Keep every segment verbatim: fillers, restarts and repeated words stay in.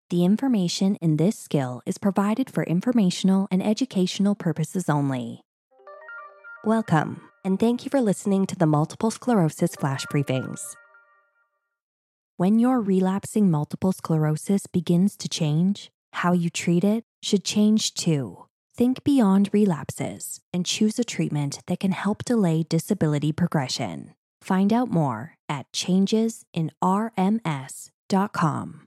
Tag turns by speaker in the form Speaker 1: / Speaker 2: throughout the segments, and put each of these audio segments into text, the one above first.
Speaker 1: The information in this skill is provided for informational and educational purposes only. Welcome, and thank you for listening to the Multiple Sclerosis Flash Briefings. When your relapsing multiple sclerosis begins to change, how you treat it should change too. Think beyond relapses and choose a treatment that can help delay disability progression. Find out more at changes in R M S dot com.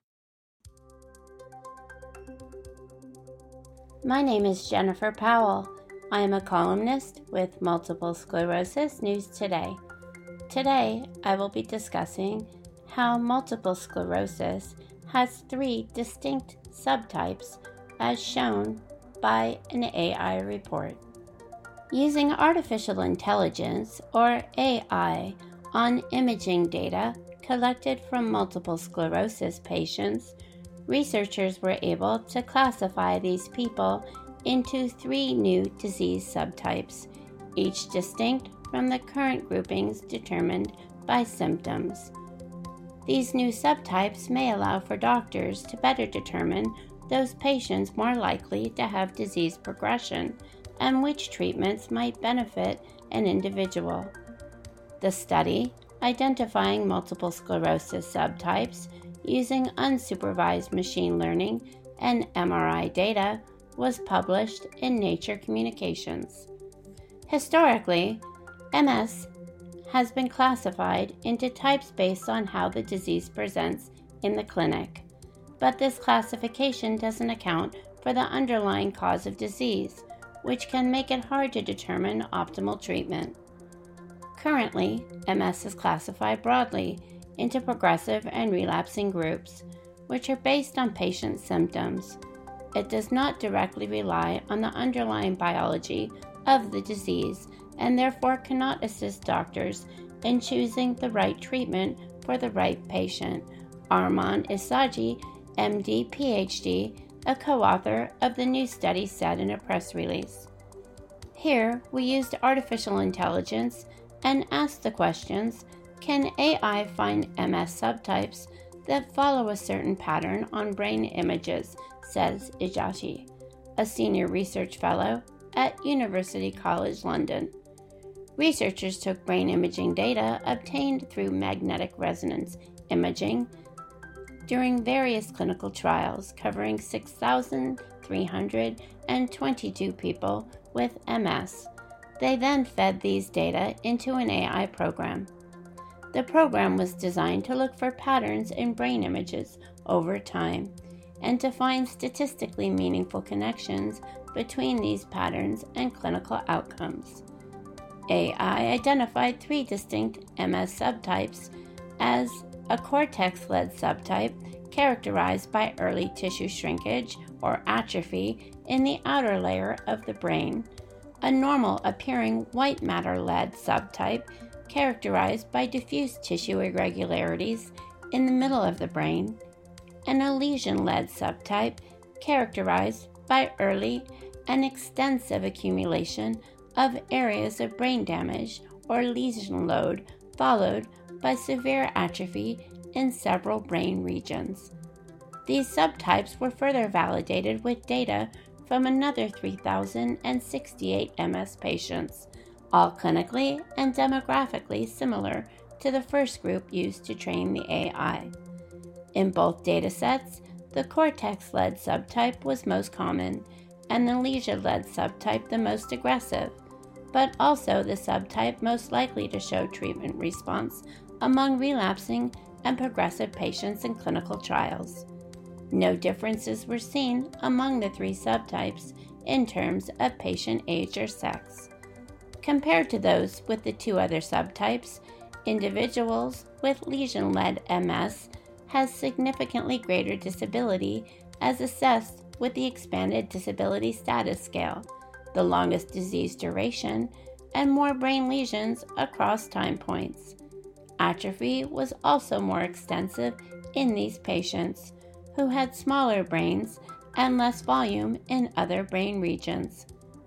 Speaker 2: My name is Jennifer Powell. I am a columnist with Multiple Sclerosis News Today. Today, I will be discussing how multiple sclerosis has three distinct subtypes as shown by an A I report. Using artificial intelligence, or A I, on imaging data collected from multiple sclerosis patients, researchers were able to classify these people into three new disease subtypes, each distinct from the current groupings determined by symptoms. These new subtypes may allow for doctors to better determine those patients more likely to have disease progression and which treatments might benefit an individual. The study, identifying multiple sclerosis subtypes using unsupervised machine learning and M R I data, was published in Nature Communications. Historically, M S has been classified into types based on how the disease presents in the clinic, but this classification doesn't account for the underlying cause of disease, which can make it hard to determine optimal treatment. Currently, M S is classified broadly into progressive and relapsing groups, which are based on patient symptoms. It does not directly rely on the underlying biology of the disease and therefore cannot assist doctors in choosing the right treatment for the right patient. Arman Issaji, M D, P H D, a co-author of the new study, said in a press release. Here, we used artificial intelligence and asked the questions, can A I find M S subtypes that follow a certain pattern on brain images, says Issaji, a senior research fellow at University College London. Researchers took brain imaging data obtained through magnetic resonance imaging during various clinical trials covering six thousand three hundred twenty-two people with M S. They then fed these data into an A I program. The program was designed to look for patterns in brain images over time and to find statistically meaningful connections between these patterns and clinical outcomes. A I identified three distinct M S subtypes as a cortex-led subtype characterized by early tissue shrinkage or atrophy in the outer layer of the brain, a normal-appearing white matter-led subtype characterized by diffuse tissue irregularities in the middle of the brain, and a lesion-led subtype characterized by early and extensive accumulation of areas of brain damage or lesion load followed by severe atrophy in several brain regions. These subtypes were further validated with data from another three thousand sixty-eight M S patients, all clinically and demographically similar to the first group used to train the A I. In both datasets, the cortex-led subtype was most common and the lesion-led subtype the most aggressive, but also the subtype most likely to show treatment response among relapsing and progressive patients in clinical trials. No differences were seen among the three subtypes in terms of patient age or sex. Compared to those with the two other subtypes, individuals with lesion-led M S has significantly greater disability as assessed with the Expanded Disability Status Scale, the longest disease duration, and more brain lesions across time points. Atrophy was also more extensive in these patients, who had smaller brains and less volume in other brain regions.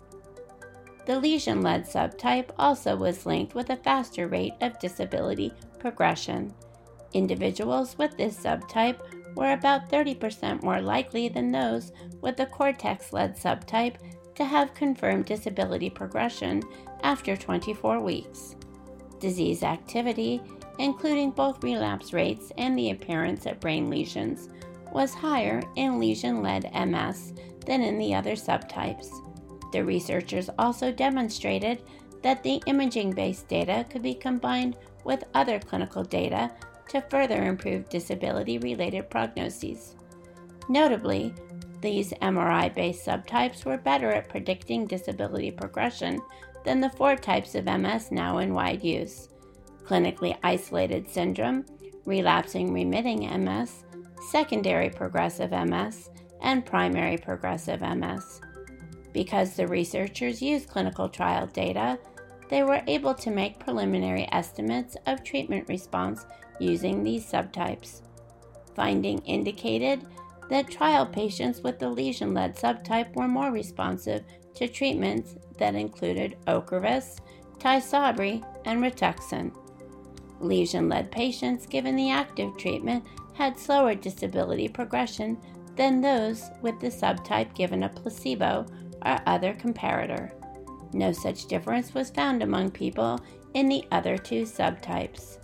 Speaker 2: The lesion-led subtype also was linked with a faster rate of disability progression. Individuals with this subtype were about thirty percent more likely than those with the cortex-led subtype to have confirmed disability progression after twenty-four weeks. Disease activity, including both relapse rates and the appearance of brain lesions, was higher in lesion-led M S than in the other subtypes. The researchers also demonstrated that the imaging-based data could be combined with other clinical data to further improve disability-related prognoses. Notably, these M R I-based subtypes were better at predicting disability progression than the four types of M S now in wide use: clinically isolated syndrome, relapsing remitting M S, secondary progressive M S, and primary progressive M S. Because the researchers used clinical trial data, they were able to make preliminary estimates of treatment response using these subtypes. Finding indicated that trial patients with the lesion-led subtype were more responsive to treatments that included Ocrevus, Tysabri, and Rituxan. Lesion-led patients given the active treatment had slower disability progression than those with the subtype given a placebo or other comparator. No such difference was found among people in the other two subtypes.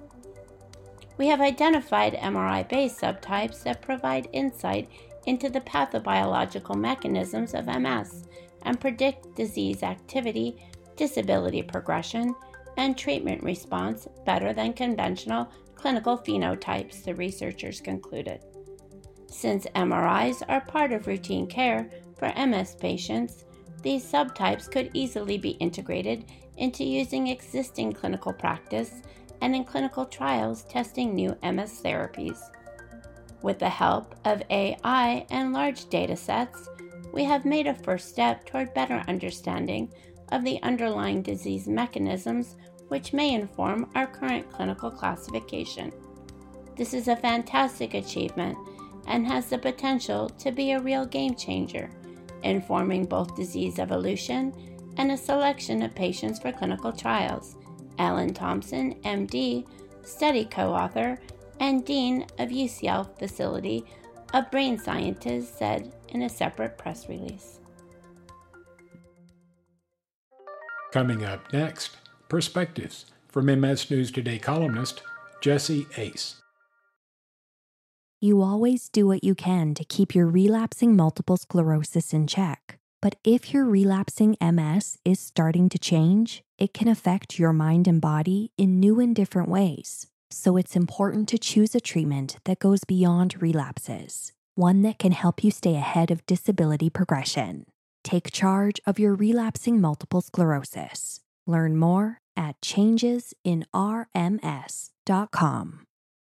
Speaker 2: We have identified M R I-based subtypes that provide insight into the pathobiological mechanisms of M S and predict disease activity, disability progression, and treatment response better than conventional clinical phenotypes, the researchers concluded. Since M R Is are part of routine care for M S patients, these subtypes could easily be integrated into using existing clinical practice and in clinical trials testing new M S therapies. With the help of A I and large data sets, we have made a first step toward better understanding of the underlying disease mechanisms which may inform our current clinical classification. This is a fantastic achievement and has the potential to be a real game changer, informing both disease evolution and a selection of patients for clinical trials, Alan Thompson, M D, study co-author and dean of U C L Facility of Brain Sciences, said in a separate press release.
Speaker 3: Coming up next, Perspectives from M S News Today columnist Jessie Ace.
Speaker 1: You always do what you can to keep your relapsing multiple sclerosis in check. But if your relapsing M S is starting to change, it can affect your mind and body in new and different ways. So it's important to choose a treatment that goes beyond relapses, one that can help you stay ahead of disability progression. Take charge of your relapsing multiple sclerosis. Learn more at changes in R M S dot com.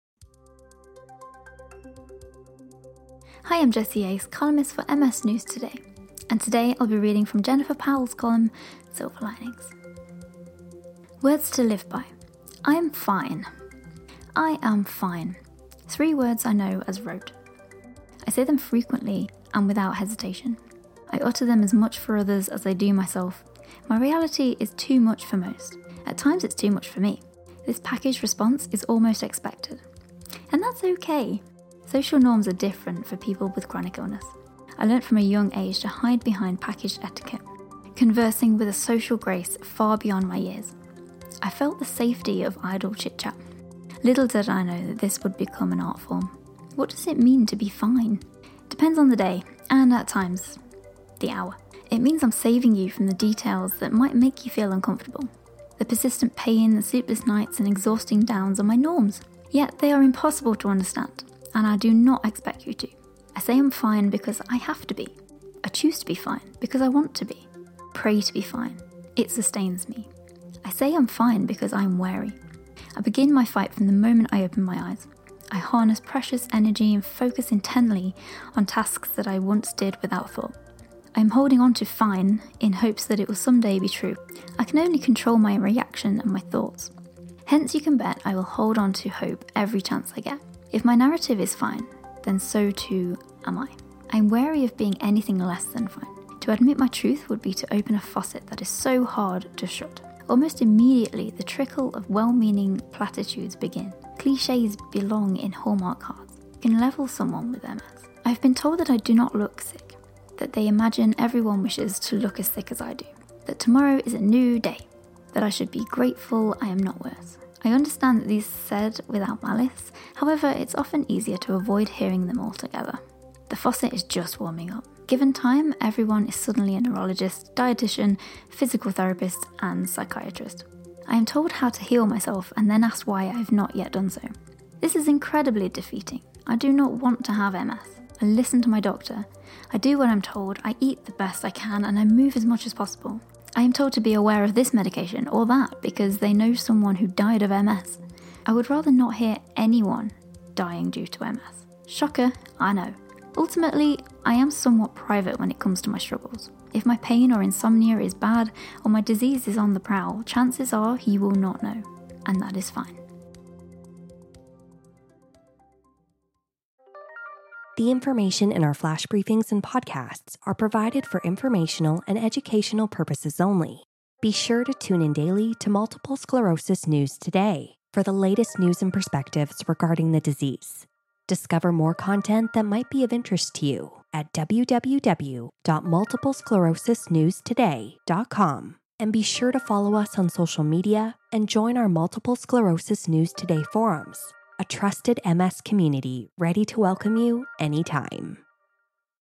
Speaker 4: Hi, I'm Jessie Ace, columnist for M S News Today, and today I'll be reading from Jennifer Powell's column, Silver Linings. Words to live by. I am fine. I am fine. Three words I know as rote. I say them frequently and without hesitation. I utter them as much for others as I do myself. My reality is too much for most. At times it's too much for me. This packaged response is almost expected. And that's okay. Social norms are different for people with chronic illness. I learnt from a young age to hide behind packaged etiquette, conversing with a social grace far beyond my years. I felt the safety of idle chit-chat. Little did I know that this would become an art form. What does it mean to be fine? Depends on the day, and at times, the hour. It means I'm saving you from the details that might make you feel uncomfortable. The persistent pain, the sleepless nights, and exhausting downs are my norms. Yet they are impossible to understand, and I do not expect you to. I say I'm fine because I have to be. I choose to be fine because I want to be. Pray to be fine. It sustains me. I say I'm fine because I'm wary. I begin my fight from the moment I open my eyes. I harness precious energy and focus intently on tasks that I once did without thought. I am holding on to fine in hopes that it will someday be true. I can only control my reaction and my thoughts. Hence you can bet I will hold on to hope every chance I get. If my narrative is fine, then so too am I. I am wary of being anything less than fine. To admit my truth would be to open a faucet that is so hard to shut. Almost immediately, the trickle of well-meaning platitudes begin. Clichés belong in Hallmark cards. can level someone with M S. I've been told that I do not look sick, that they imagine everyone wishes to look as sick as I do, that tomorrow is a new day, that I should be grateful I am not worse. I understand that these are said without malice, however, it's often easier to avoid hearing them altogether. The faucet is just warming up. Given time, everyone is suddenly a neurologist, dietitian, physical therapist, and psychiatrist. I am told how to heal myself and then asked why I have not yet done so. This is incredibly defeating. I do not want to have M S. I listen to my doctor. I do what I'm told, I eat the best I can, and I move as much as possible. I am told to be aware of this medication or that because they know someone who died of M S. I would rather not hear anyone dying due to M S. Shocker, I know. Ultimately, I am somewhat private when it comes to my struggles. If my pain or insomnia is bad or my disease is on the prowl, chances are you will not know, and that is fine.
Speaker 1: The information in our flash briefings and podcasts are provided for informational and educational purposes only. Be sure to tune in daily to Multiple Sclerosis News Today for the latest news and perspectives regarding the disease. Discover more content that might be of interest to you at w w w dot multiple sclerosis news today dot com. And be sure to follow us on social media and join our Multiple Sclerosis News Today forums, a trusted M S community ready to welcome you anytime.